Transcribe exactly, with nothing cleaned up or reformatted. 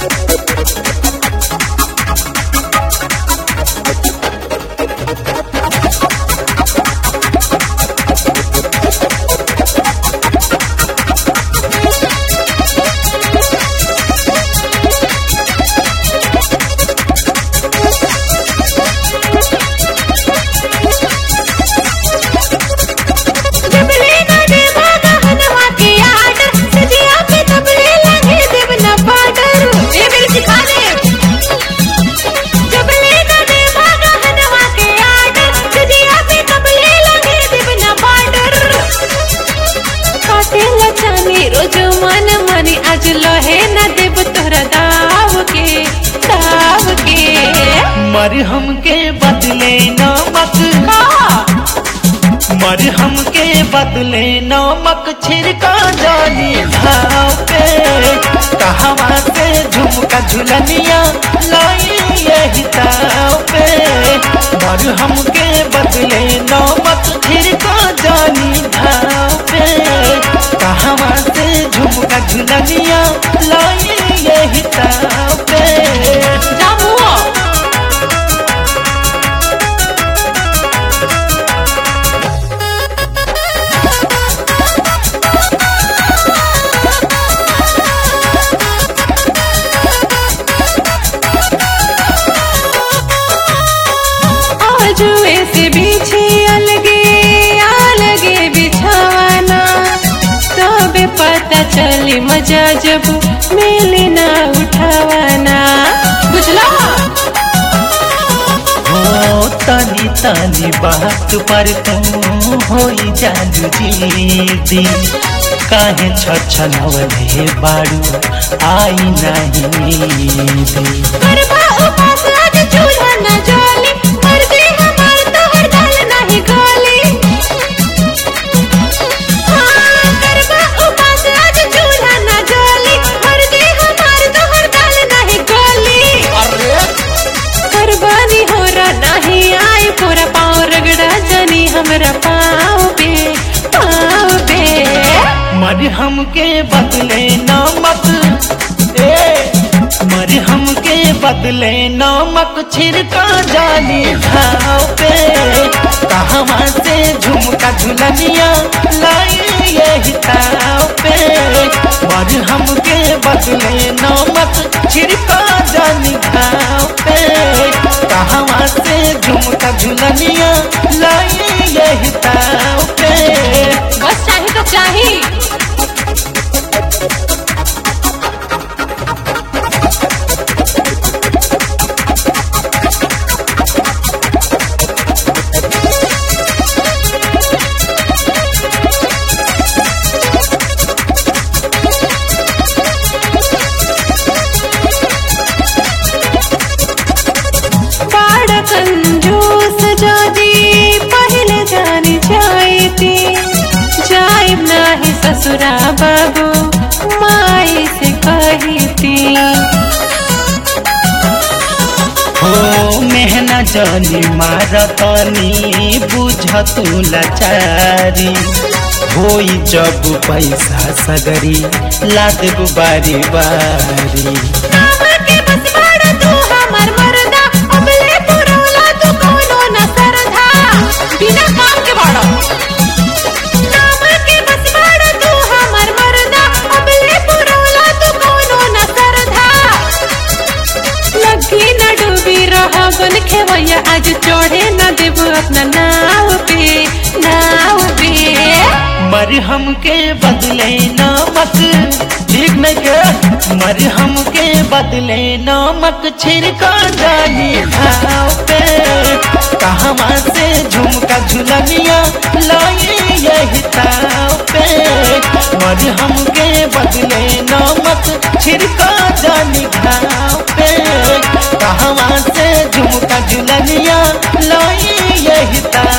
आज लोहे न देव तोहरा दाव के दाव के मर हमके बदले नमक मर हमके बदले नमक छिड़का जानी घाव पे कहवा से झुमका झुलनिया लाई यही ताव पे मर हमके बदले नमक छिड़का जानी घाव पे कहवा से झुमका झुलनिया लाई यही ताव पे जुए से बिछे अलगे अलगे बिछावाना तबे पता चली मजा जब मिले ना उठावाना बुझला हो तानी तानी बात पर तू होई जानू जीदी काहे छछनवले बाड़ू आई नहीं नीदी करबा उपास आज चूल्हा न जली मर दे हमार तोहर दाल नहीं गली हाँ करबा उपास आज चूल्हा न जली मर दे हमार तोहर दाल नहीं गली अरे करबा नी होरा नहीं आई पूरा पाँव रगड़ा जनी हमरा पाँव पे पाँव पे मर हमके बदले नमक ए मर हमके बदले नमक छिड़का जानी घाव पे कहवा से झुमका झुलनिया लाई यही ताव पे मर हमके बदले नमक छिड़का जानी घाव पे कहवा से झुमका झुलनिया लाई यही ताव पे बस चाहे तो चाहे कंजूस जादी पहले जानी जाती जाए नाही ससुरा बाबू माई से कहती हो मेहना जानी मारतनी बुझ तू लाचारी होई जब पैसा सगरी ला देबू बारी बारी बिना काम के बाड़ा नाम के बस बाड़ा तू हमर मर्दा अबले पुरौला तू कोनो न सरधा लगी न डूबी रहा बन खेवैया आज चढ़े न देबू अपना नाव पे नाव पे मर हमके बदले नमक ठीक नहीं के मर हमके बदले नमक छिड़का जानी घाव पे कहवा से झुमका झुलनिया लाई यही ताव पे मर हमके बदले नमक छिड़का जानी घाव पे कहवा से झुमका झुलनिया लाई यही ताव